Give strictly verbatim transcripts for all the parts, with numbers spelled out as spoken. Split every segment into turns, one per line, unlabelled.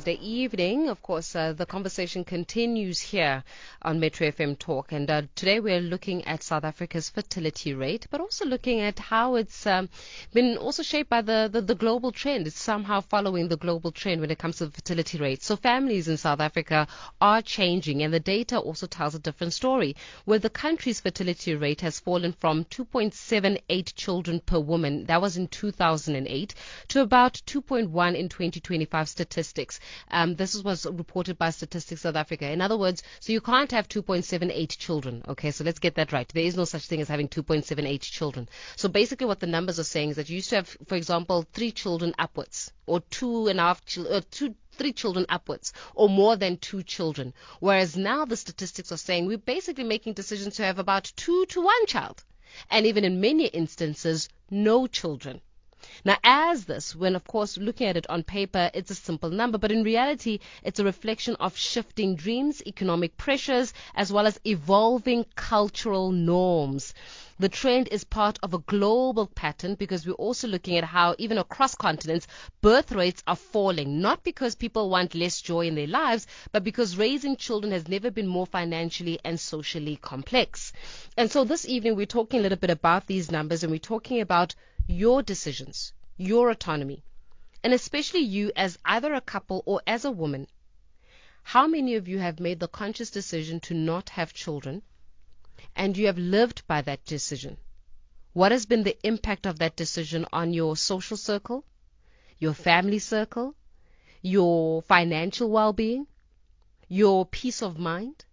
Thursday evening. Of course, uh, the conversation continues here on Metro F M Talk. And uh, today we're looking at South Africa's fertility rate, but also looking at how it's um, been also shaped by the, the, the global trend. It's somehow following the global trend when it comes to the fertility rate. So families in South Africa are changing, and the data also tells a different story, where the country's fertility rate has fallen from two point seven eight children per woman, that was in two thousand eight, to about two point one in twenty twenty-five statistics. Um, this was reported by Statistics South Africa. In other words, so you can't have two point seven eight children. Okay, so let's get that right. There is no such thing as having two point seven eight children. So basically what the numbers are saying is that you used to have, for example, three children upwards, or two and a half, ch- uh, two, three children upwards, or more than two children. Whereas now the statistics are saying we're basically making decisions to have about two to one child. And even in many instances, no children. Now, as this, when of course looking at it on paper, it's a simple number, but in reality, it's a reflection of shifting dreams, economic pressures, as well as evolving cultural norms. The trend is part of a global pattern because we're also looking at how even across continents, birth rates are falling, not because people want less joy in their lives, but because raising children has never been more financially and socially complex. And so this evening, we're talking a little bit about these numbers, and we're talking about your decisions, your autonomy, and especially you as either a couple or as a woman. How many of you have made the conscious decision to not have children, and you have lived by that decision? What has been the impact of that decision on your social circle, your family circle, your financial well-being, your peace of mind?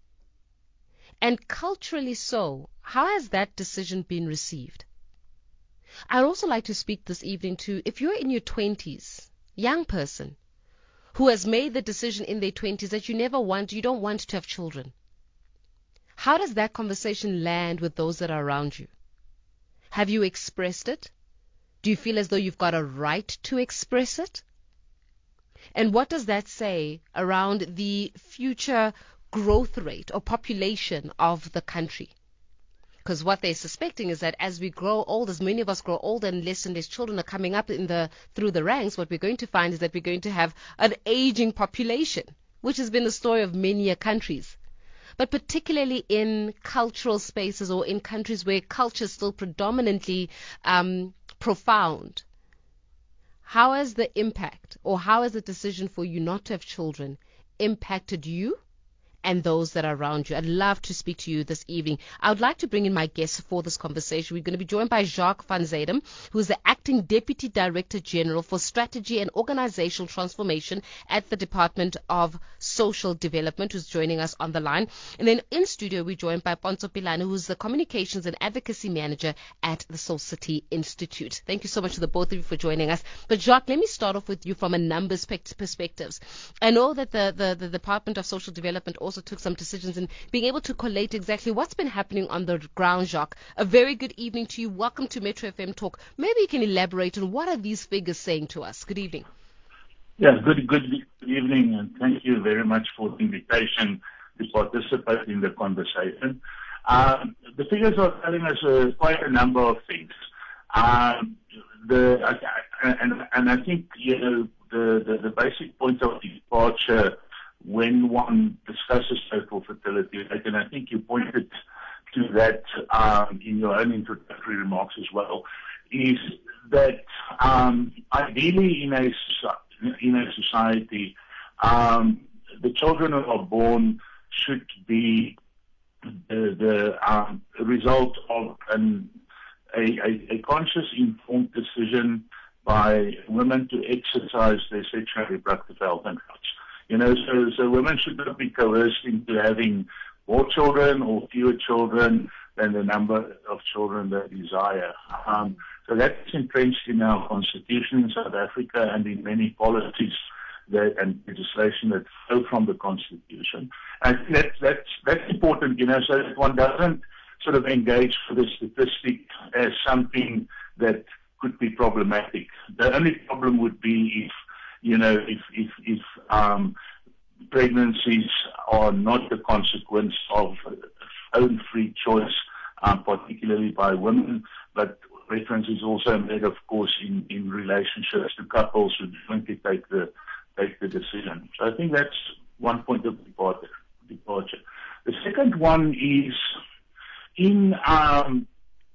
And culturally so, how has that decision been received? I'd also like to speak this evening to, if you're in your twenties, young person, who has made the decision in their twenties that you never want, you don't want to have children. How does that conversation land with those that are around you? Have you expressed it? Do you feel as though you've got a right to express it? And what does that say around the future growth rate or population of the country? Because what they're suspecting is that as we grow old, as many of us grow older and less and less children are coming up in the through the ranks, what we're going to find is that we're going to have an aging population, which has been the story of many countries. But particularly in cultural spaces or in countries where culture is still predominantly um, profound, how has the impact, or how has the decision for you not to have children impacted you and those that are around you? I'd love to speak to you this evening. I would like to bring in my guests for this conversation. We're going to be joined by Jacques van Zuidam, who is the Acting Deputy Director General for Strategy and Organizational Transformation at the Department of Social Development, who's joining us on the line. And then in studio, we're joined by Ponzo Pilane, who's the Communications and Advocacy Manager at the Soul City Institute. Thank you so much to the both of you for joining us. But Jacques, let me start off with you from a numbers perspectives. I know that the, the, the Department of Social Development also also took some decisions in being able to collate exactly what's been happening on the ground. Jacques, a very good evening to you. Welcome to Metro F M Talk. Maybe you can elaborate on what are these figures saying to us. Good evening.
Yeah, good, good evening, and thank you very much for the invitation to participate in the conversation. Um, the figures are telling us uh, quite a number of things. Um, the I, and and I think you know the, the, the basic point of departure when one discusses total fertility rate, and I think you pointed to that um, in your own introductory remarks as well, is that um, ideally in a in a society, um, the children who are born should be the, the um, result of an, a, a, a conscious, informed decision by women to exercise their sexual and reproductive health and rights. You know, so, so women should not be coerced into having more children or fewer children than the number of children they desire. Um, so that's entrenched in our constitution in South Africa and in many policies that, and legislation that flow from the constitution. And that's, that's, that's important, you know, so that one doesn't sort of engage for the statistic as something that could be problematic. The only problem would be if You know, if if, if um, pregnancies are not the consequence of own free choice, um, particularly by women, but reference is also made, of course, in, in relationships to couples who jointly take the, take the decision. So I think that's one point of departure. departure. The second one is in um,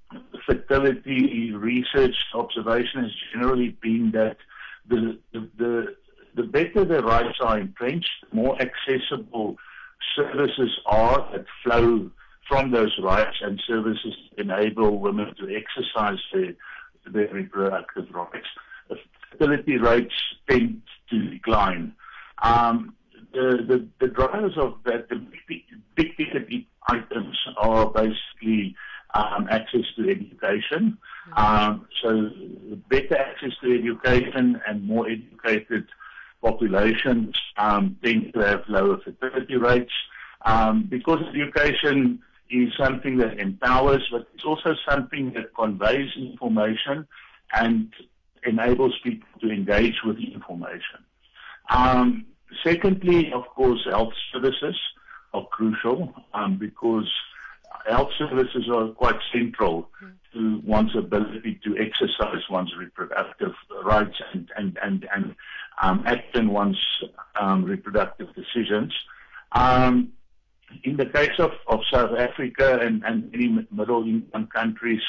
fertility research, observation has generally been that the, the, the, the better the rights are entrenched, the more accessible services are that flow from those rights, and services enable women to exercise their, their reproductive rights. The fertility rates tend to decline. Um, the, the, the drivers of that, the big, big ticket items are basically um, access to education. Um, so better access to education and more educated populations um, tend to have lower fertility rates. Um, because education is something that empowers, but it's also something that conveys information and enables people to engage with the information. Um, secondly, of course, health services are crucial um, because health services are quite central to one's ability to exercise one's reproductive rights and, and, and, and um, act in one's um, reproductive decisions. Um, In the case of, of South Africa and, and many middle-income countries,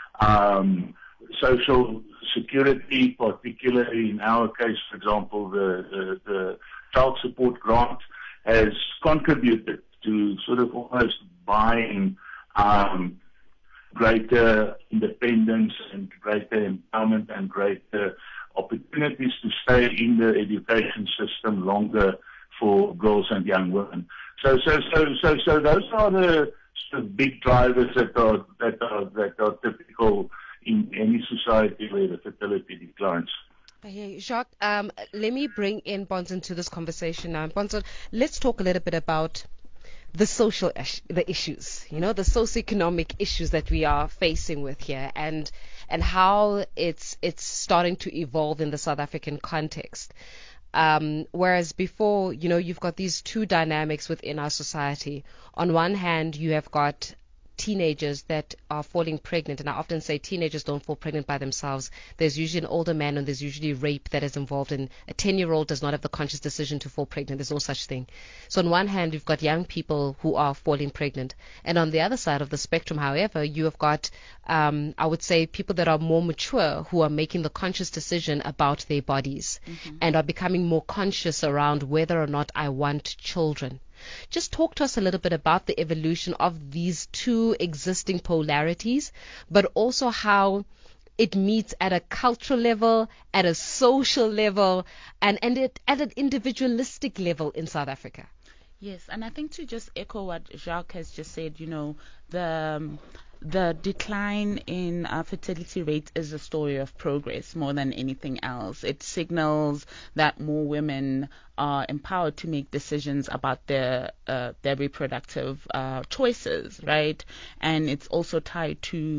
um, social security, particularly in our case, for example, the, the, the child support grant, has contributed to sort of almost buying um, greater independence and greater empowerment and greater opportunities to stay in the education system longer for girls and young women. So, so, so, so, so those are the sort of big drivers that are that are that are typical in any society where the fertility declines.
Hey, Jacques, um, let me bring in Bonson to this conversation now. Bonson, let's talk a little bit about the social ish- the issues, you know, the socioeconomic issues that we are facing with here, and and how it's it's starting to evolve in the South African context. Um, whereas before, you know, you've got these two dynamics within our society. On one hand, you have got teenagers that are falling pregnant, and I often say teenagers don't fall pregnant by themselves. There's usually an older man, and there's usually rape that is involved, and a ten-year-old does not have the conscious decision to fall pregnant. There's no such thing. So on one hand, you've got young people who are falling pregnant, and on the other side of the spectrum, however, you have got, um, I would say, people that are more mature who are making the conscious decision about their bodies mm-hmm. and are becoming more conscious around whether or not I want children. Just talk to us a little bit about the evolution of these two existing polarities, but also how it meets at a cultural level, at a social level, and, and it, at an individualistic level in South Africa.
Yes, and I think to just echo what Jacques has just said, you know, the um, the decline in uh, fertility rate is a story of progress more than anything else. It signals that more women are empowered to make decisions about their uh, their reproductive uh, choices, right? And it's also tied to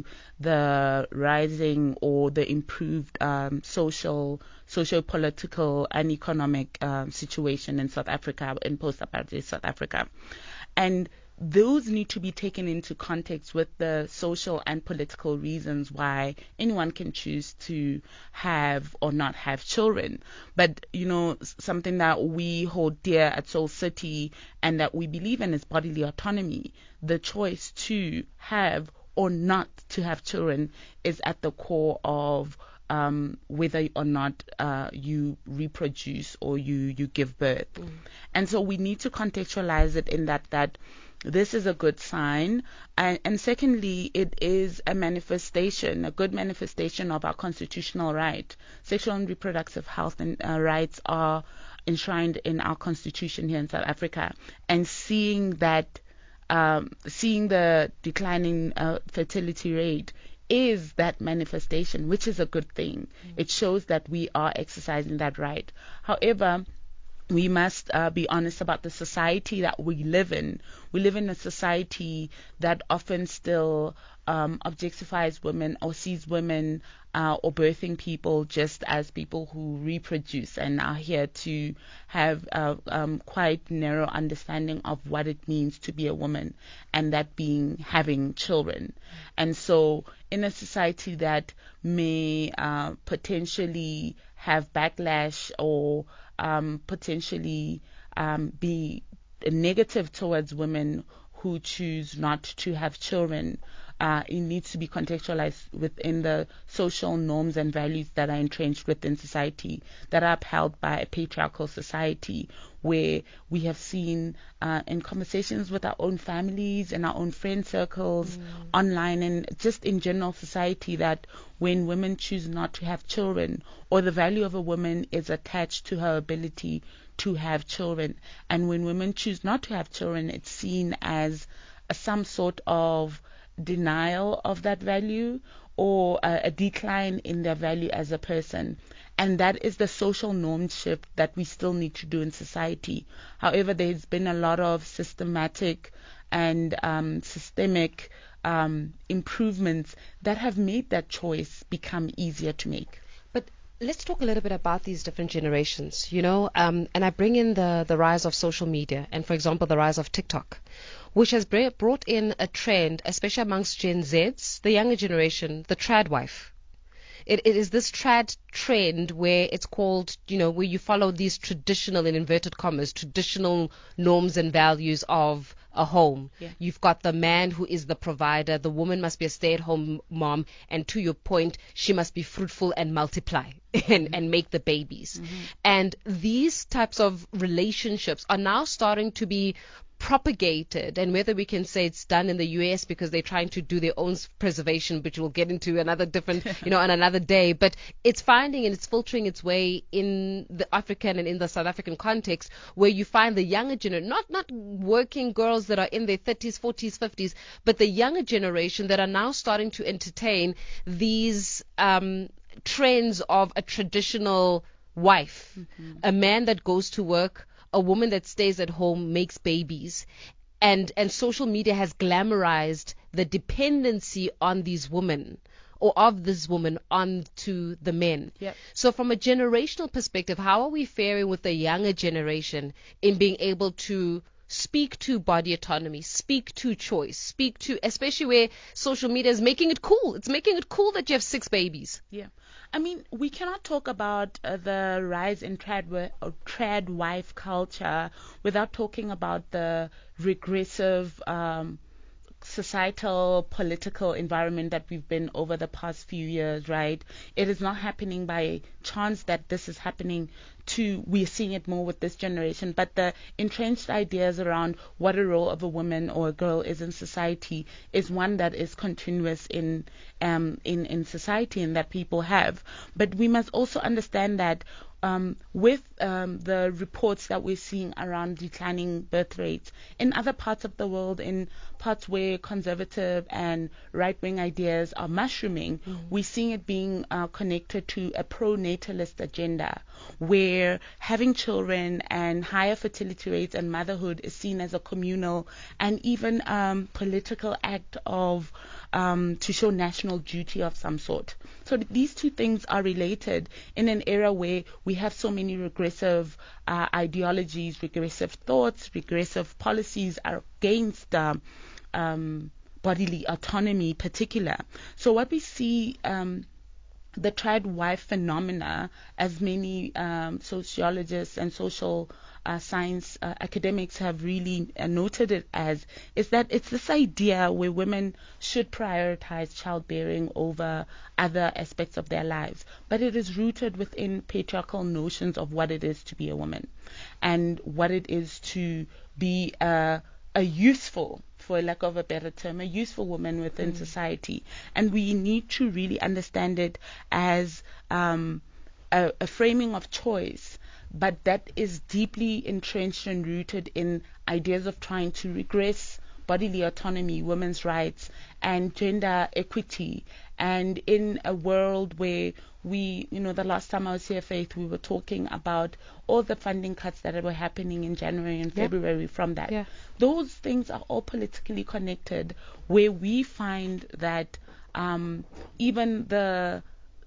the rising or the improved um, social, socio-political and economic um, situation in South Africa, in post-apartheid South Africa. And those need to be taken into context with the social and political reasons why anyone can choose to have or not have children. But, you know, something that we hold dear at Soul City and that we believe in is bodily autonomy. The choice to have or not to have children is at the core of Um, whether or not uh, you reproduce or you, you give birth. Mm. And so we need to contextualize it in that that this is a good sign. And, and secondly, it is a manifestation, a good manifestation of our constitutional right. Sexual and reproductive health and uh, rights are enshrined in our constitution here in South Africa. And seeing that, um, seeing the declining uh, fertility rate is that manifestation, which is a good thing. Mm. It shows that we are exercising that right. However, we must uh, be honest about the society that we live in. We live in a society that often still um, objectifies women or sees women uh, or birthing people just as people who reproduce and are here to have a um, quite narrow understanding of what it means to be a woman, and that being having children. And so in a society that may uh, potentially have backlash or um, potentially um, be negative towards women who choose not to have children. Uh, it needs to be contextualized within the social norms and values that are entrenched within society, that are upheld by a patriarchal society, where we have seen uh, in conversations with our own families and our own friend circles, mm. online, and just in general society, that when women choose not to have children, or the value of a woman is attached to her ability to have children, and when women choose not to have children, it's seen as a, some sort of denial of that value, or a, a decline in their value as a person. And that is the social norm shift that we still need to do in society. However, there's been a lot of systematic and um, systemic um, improvements that have made that choice become easier to make.
But let's talk a little bit about these different generations, you know, um, and I bring in the, the rise of social media and, for example, the rise of TikTok, which has brought in a trend, especially amongst Gen Zs, the younger generation, the trad wife. It, it is this trad trend where it's called, you know, where you follow these traditional, in inverted commas, traditional norms and values of a home.
Yeah.
You've got the man who is the provider. The woman must be a stay-at-home mom. And to your point, she must be fruitful and multiply and, mm-hmm. and make the babies. Mm-hmm. And these types of relationships are now starting to be propagated, and whether we can say it's done in the U S because they're trying to do their own preservation, which we'll get into another different, you know, on another day, but it's finding and it's filtering its way in the African and in the South African context, where you find the younger generation, not, not working girls that are in their thirties, forties, fifties, but the younger generation that are now starting to entertain these um, trends of a traditional wife, mm-hmm. a man that goes to work, a woman that stays at home, makes babies, and and social media has glamorized the dependency on these women, or of this woman, onto the men.
Yep.
So from a generational perspective, how are we faring with the younger generation in being able to speak to body autonomy, speak to choice, speak to, especially where social media is making it cool. It's making it cool that you have six babies.
Yeah. I mean, we cannot talk about uh, the rise in trad, or trad wife culture without talking about the regressive um, societal political environment that we've been over the past few years, right? It is not happening by chance that this is happening to, we're seeing it more with this generation, but the entrenched ideas around what a role of a woman or a girl is in society is one that is continuous in um in, in society and that people have. But we must also understand that Um, with um, the reports that we're seeing around declining birth rates in other parts of the world, in parts where conservative and right-wing ideas are mushrooming, mm. we're seeing it being uh, connected to a pro-natalist agenda, where having children and higher fertility rates and motherhood is seen as a communal and even um, political act of um, to show national duty of some sort. So th- these two things are related in an era where we have so many regressive uh, ideologies, regressive thoughts, regressive policies against um, um, bodily autonomy in particular. So what we see, um, the trad wife phenomena, as many um, sociologists and social uh, science uh, academics have really uh, noted it as, is that it's this idea where women should prioritize childbearing over other aspects of their lives. But it is rooted within patriarchal notions of what it is to be a woman and what it is to be a, a useful, for lack of a better term, a useful woman within mm. society. And we need to really understand it as um, a, a framing of choice, but that is deeply entrenched and rooted in ideas of trying to regress bodily autonomy, women's rights, and gender equity. And in a world where we, you know, the last time I was here, Faith, we were talking about all the funding cuts that were happening in January and February yeah. from that.
Yeah.
Those things are all politically connected, where we find that um, even the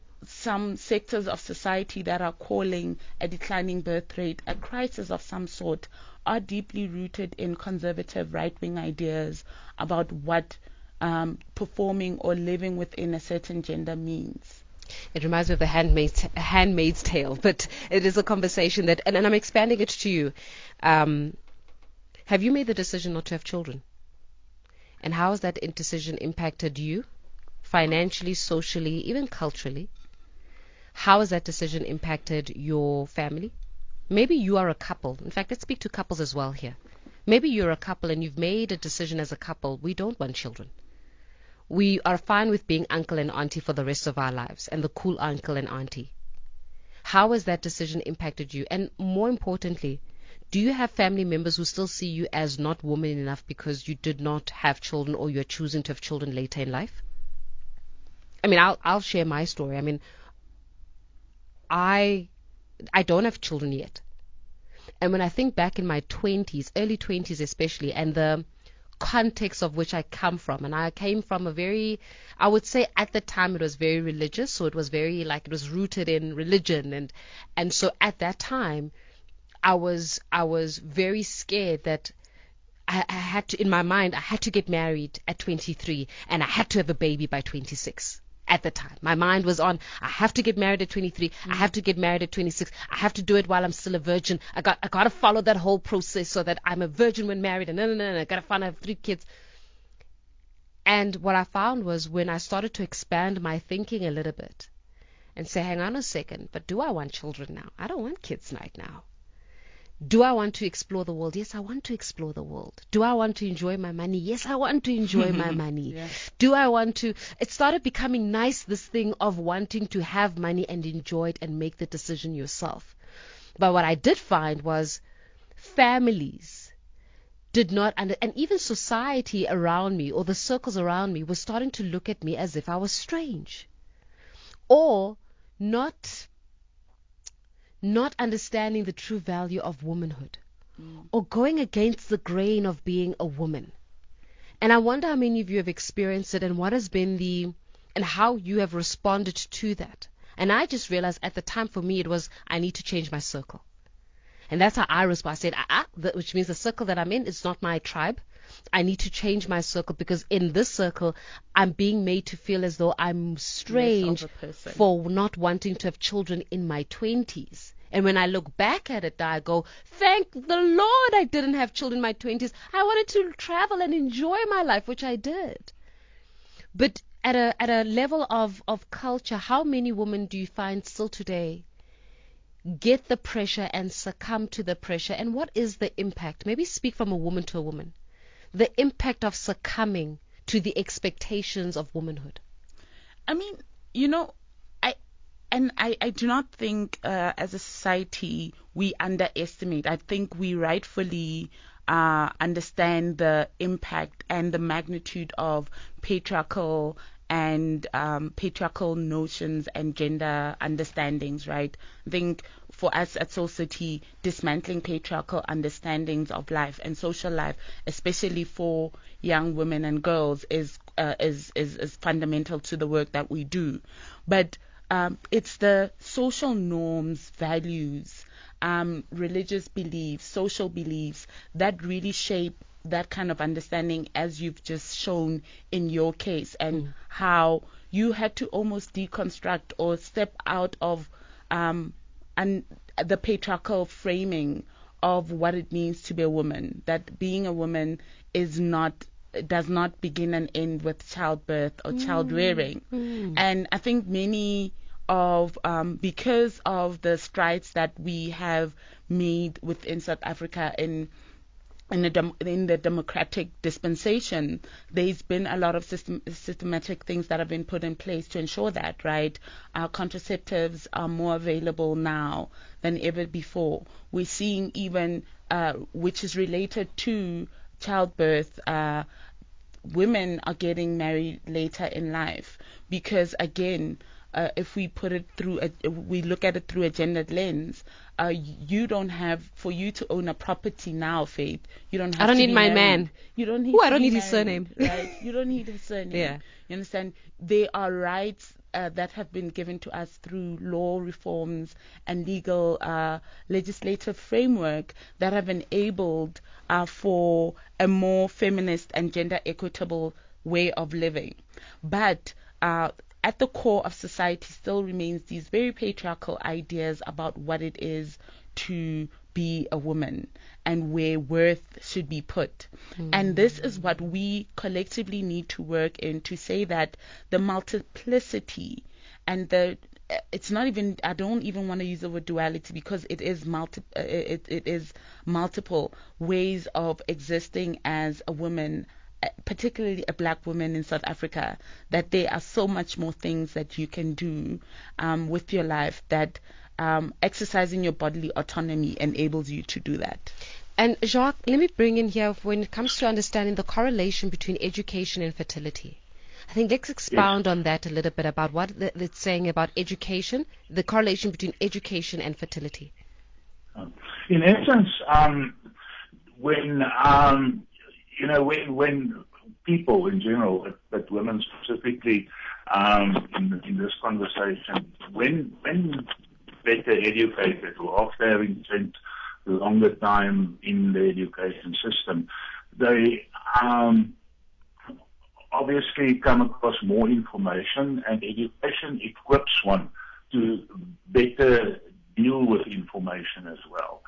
some sectors of society that are calling a declining birth rate a crisis of some sort are deeply rooted in conservative right-wing ideas about what um, performing or living within a certain gender means.
It reminds me of the handmaid's, handmaid's tale, but it is a conversation that, and, and I'm expanding it to you. Um, have you made the decision not to have children? And how has that decision impacted you financially, socially, even culturally? How has that decision impacted your family? Maybe you are a couple. In fact, let's speak to couples as well here. Maybe you're a couple and you've made a decision as a couple. We don't want children. We are fine with being uncle and auntie for the rest of our lives and the cool uncle and auntie. How has that decision impacted you? And more importantly, do you have family members who still see you as not woman enough because you did not have children or you're choosing to have children later in life? I mean, I'll I'll share my story. I mean, I I don't have children yet. And when I think back in my twenties, early twenties especially, and the context of which I come from, and I came from a very, I would say at the time it was very religious, so it was very like it was rooted in religion, and and so at that time I was I was very scared that I, I had to, in my mind, I had to get married at twenty-three and I had to have a baby by twenty-six. At the time, my mind was on, I have to get married at twenty-three. Mm. I have to get married at twenty-six. I have to do it while I'm still a virgin. I got, I got to follow that whole process so that I'm a virgin when married. And no, no, no, no, I got to find, I have three kids. And what I found was when I started to expand my thinking a little bit and say, hang on a second, but do I want children now? I don't want kids right now. Do I want to explore the world? Yes, I want to explore the world. Do I want to enjoy my money? Yes, I want to enjoy my money. Yeah. Do I want to? It started becoming nice, this thing of wanting to have money and enjoy it and make the decision yourself. But what I did find was families did not, under, and even society around me or the circles around me were starting to look at me as if I was strange or not not understanding the true value of womanhood mm. or going against the grain of being a woman. And I wonder how many of you have experienced it and what has been the, and how you have responded to that. And I just realized at the time for me it was, I need to change my circle. And that's how I responded. I said, ah, ah, which means the circle that I'm in is not my tribe. I need to change my circle because in this circle, I'm being made to feel as though I'm strange for not wanting to have children in my twenties. And when I look back at it, I go, thank the Lord I didn't have children in my twenties. I wanted to travel and enjoy my life, which I did. But at a at a level of, of culture, how many women do you find still today get the pressure and succumb to the pressure? And what is the impact? Maybe speak from a woman to a woman. The impact of succumbing to the expectations of womanhood.
I mean, you know, I and I, I do not think uh, as a society we underestimate. I think we rightfully uh, understand the impact and the magnitude of patriarchal and um, patriarchal notions and gender understandings, right? I think for us at Soul City, dismantling patriarchal understandings of life and social life, especially for young women and girls, is uh, is, is is fundamental to the work that we do. But um, it's the social norms, values, um, religious beliefs, social beliefs that really shape that kind of understanding, as you've just shown in your case, and mm. how you had to almost deconstruct or step out of um, and the patriarchal framing of what it means to be a woman, that being a woman is not, does not begin and end with childbirth or mm. child rearing. Mm. And I think many of, um, because of the strides that we have made within South Africa in In the, dem- in the democratic dispensation, there's been a lot of system- systematic things that have been put in place to ensure that, right? Our contraceptives are more available now than ever before. We're seeing even, uh, which is related to childbirth, uh, women are getting married later in life because, again, Uh, if we put it through, a, we look at it through a gendered lens, uh, you don't have, for you to own a property now, Faith, you don't have
I don't
to
need
be
my
married.
man.
You don't need
Ooh,
to
I don't
be
need
married,
his surname.
Right? You don't need his surname.
Yeah.
You understand? There are rights uh, that have been given to us through law reforms and legal uh, legislative framework that have enabled uh, for a more feminist and gender equitable way of living. But uh, at the core of society still remains these very patriarchal ideas about what it is to be a woman and where worth should be put. Mm. And this is what we collectively need to work in, to say that the multiplicity and the it's not even, I don't even want to use the word duality, because it is multi, uh, it, it is multiple ways of existing as a woman, particularly a black woman in South Africa, that there are so much more things that you can do um, with your life, that um, exercising your bodily autonomy enables you to do that.
And Jacques, let me bring in here, when it comes to understanding the correlation between education and fertility. I think let's expound yes. on that a little bit, about what it's saying about education, the correlation between education and fertility.
In essence, um, when um, you know, when when people in general, but, but women specifically, um, in, in this conversation, when when better educated, or after having spent longer time in the education system, they um, obviously come across more information, and education equips one to better deal with information as well.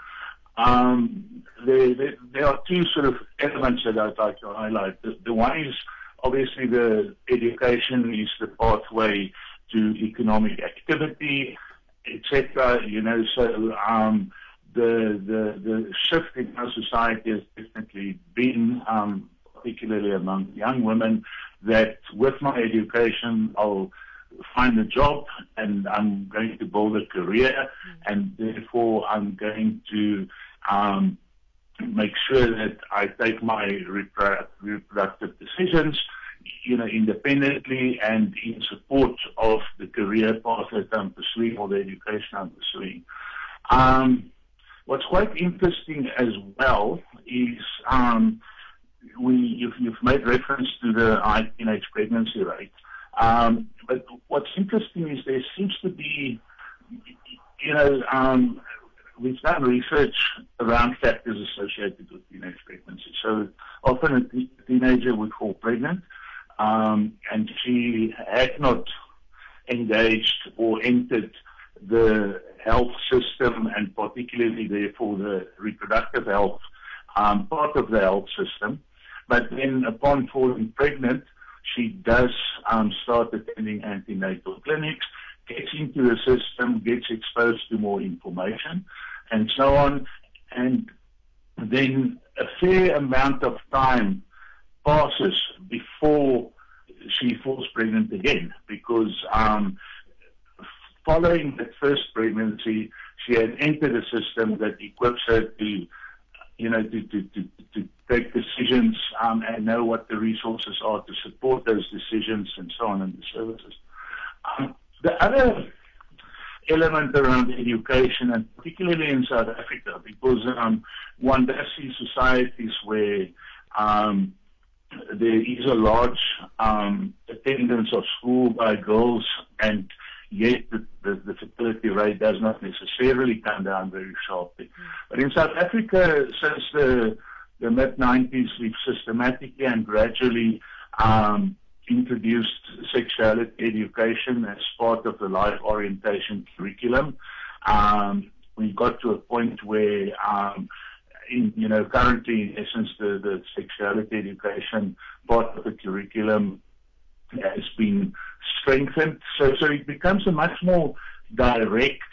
Um, there, there, there are two sort of elements that I'd like to highlight. The, the one is obviously the education is the pathway to economic activity, et cetera. You know, so um, the, the the shift in our society has definitely been, um, particularly among young women, that with my education I'll find a job and I'm going to build a career, mm. and therefore I'm going to um, make sure that I take my repro- reproductive decisions, you know, independently and in support of the career path that I'm pursuing, or the education I'm pursuing. Um, what's quite interesting as well is um, we you've, you've made reference to the high teenage pregnancy rate. Um, but what's interesting is there seems to be, you know, um, we've done research around factors associated with teenage pregnancy. So often a t- teenager would fall pregnant, um, and she had not engaged or entered the health system, and particularly therefore the reproductive health um, part of the health system. But then upon falling pregnant, she does um, start attending antenatal clinics, gets into the system, gets exposed to more information, and so on. And then a fair amount of time passes before she falls pregnant again, because um, following that first pregnancy, she had entered a system that equips her to, you know, to, to, to, to take decisions um, and know what the resources are to support those decisions, and so on, and the services. Um, the other element around education, and particularly in South Africa, because um, one does see societies where um, there is a large um, attendance of school by girls, and yet the, the, the fertility rate does not necessarily come down very sharply. Mm. But in South Africa, since the, the mid nineties, we've systematically and gradually um, introduced sexuality education as part of the life orientation curriculum. Um, we got to a point where, um, in, you know, currently, in essence, the, the sexuality education part of the curriculum has been strengthened. So, so it becomes a much more direct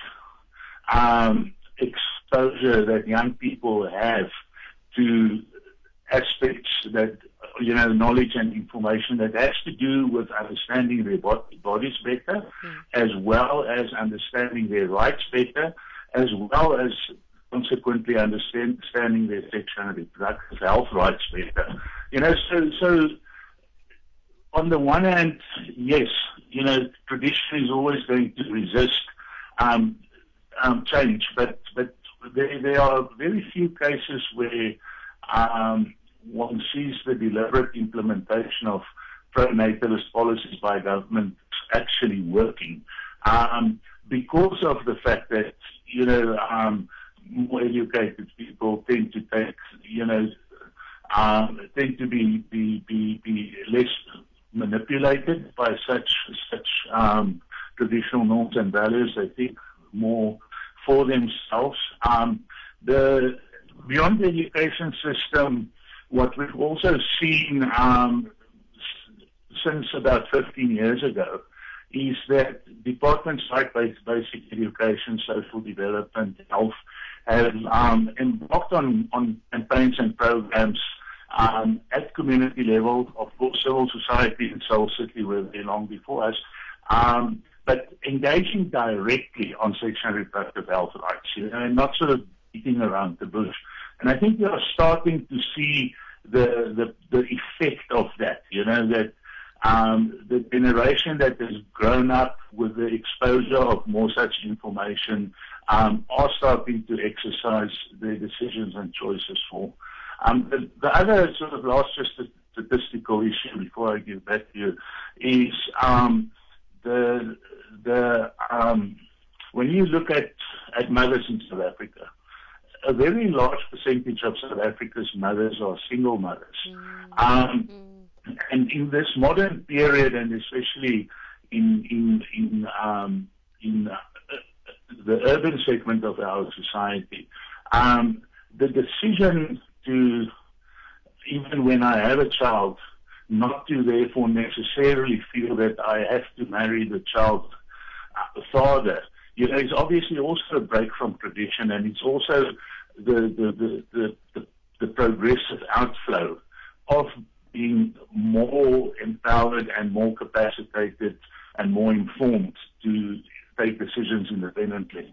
um, exposure that young people have to aspects that, you know, knowledge and information that has to do with understanding their bodies better, mm. as well as understanding their rights better, as well as consequently understanding their sexual and reproductive health rights better. You know, so so on the one hand, yes, you know, tradition is always going to resist um, um, change, but but there, there are very few cases where um, one sees the deliberate implementation of pro-natalist policies by government actually working, um, because of the fact that, you know, um, more educated people tend to take, you know, um, tend to be, be, be, be less manipulated by such such um, traditional norms and values. They think more for themselves. Um, the beyond the education system, what we've also seen um, s- since about fifteen years ago is that departments like basic education, social development, health have um, embarked on, on campaigns and programs um, at community level. Of course, civil society and Soul City were there long before us, um, but engaging directly on sexual and reproductive health rights, you know, and not sort of beating around the bush. And I think we are starting to see the the, the effect of that, you know, that um, the generation that has grown up with the exposure of more such information um, are starting to exercise their decisions and choices for. Um, the, the other sort of last just statistical issue before I give back to you is um, the the um, when you look at, at mothers in South Africa, a very large percentage of South Africa's mothers are single mothers. Mm. Um, mm. And in this modern period, and especially in in in um, in uh, the urban segment of our society, um, the decision to, even when I have a child, not to therefore necessarily feel that I have to marry the child's father, you know, it's obviously also a break from tradition, and it's also the the the the, the, the progressive outflow of being more empowered and more capacitated and more informed to take decisions independently.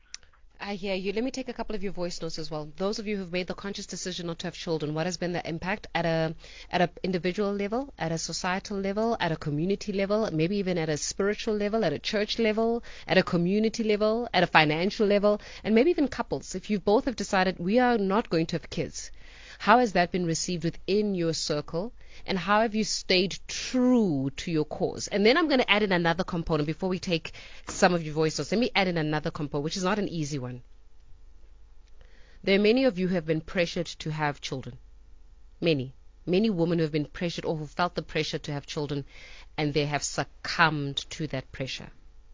I hear you. Let me take a couple of your voice notes as well. Those of you who've made the conscious decision not to have children, what has been the impact at a at an individual level, at a societal level, at a community level, maybe even at a spiritual level, at a church level, at a community level, at a financial level, and maybe even couples. If you both have decided we are not going to have kids, how has that been received within your circle? And how have you stayed true to your cause? And then I'm going to add in another component before we take some of your voice notes. Let me add in another component, which is not an easy one. There are many of you who have been pressured to have children. Many. Many women who have been pressured or who felt the pressure to have children, and they have succumbed to that pressure.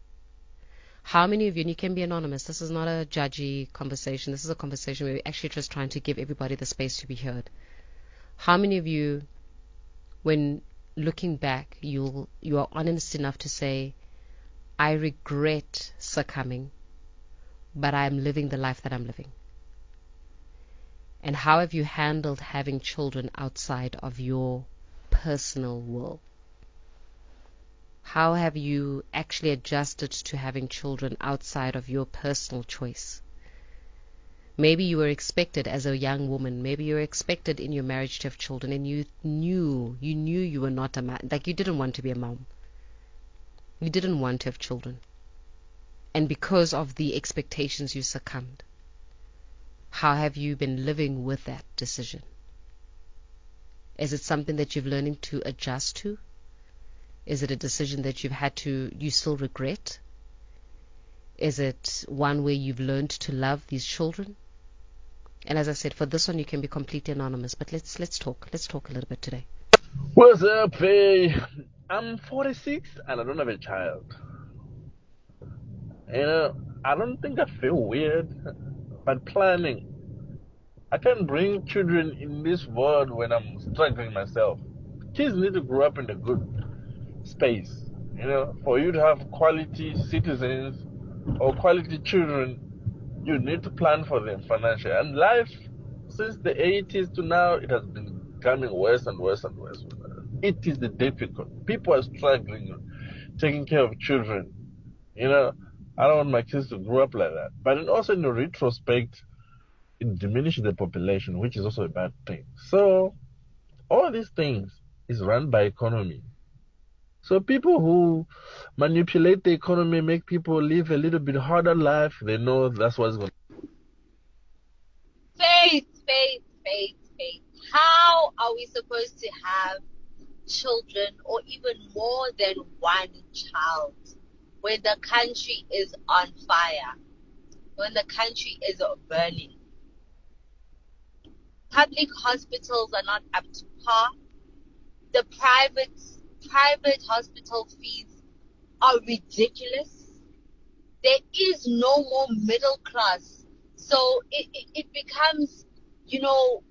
How many of you, and you can be anonymous, this is not a judgy conversation, this is a conversation where we're actually just trying to give everybody the space to be heard. How many of you, when looking back, you you are honest enough to say, I regret succumbing, but I'm living the life that I'm living? And how have you handled having children outside of your personal will? How have you actually adjusted to having children outside of your personal choice? Maybe you were expected as a young woman, maybe you were expected in your marriage to have children, and you knew, you knew you were not a man, like you didn't want to be a mom. You didn't want to have children. And because of the expectations, you succumbed. How have you been living with that decision? Is it something that you've learning to adjust to? Is it a decision that you've had to, you still regret? Is it one where you've learned to love these children? And as I said, for this one, you can be completely anonymous, but let's let's talk. Let's talk a little bit today.
What's up, Faye? I'm forty-six and I don't have a child. You know, I don't think I feel weird, but planning. I can't bring children in this world when I'm struggling myself. Kids need to grow up in a good space. You know, for you to have quality citizens or quality children, you need to plan for them financially. And life, since the eighties to now, it has been becoming worse and worse and worse. It is difficult. People are struggling taking care of children. You know, I don't want my kids to grow up like that. But then also in the retrospect, it diminishes the population, which is also a bad thing. So all these things is run by economy. So people who manipulate the economy, make people live a little bit harder life, they know that's what's going to happen.
Faith, faith, faith, faith. How are we supposed to have children or even more than one child when the country is on fire, when the country is burning? Public hospitals are not up to par. The private private hospital fees are ridiculous. There is no more middle class. So it, it, it becomes, you know,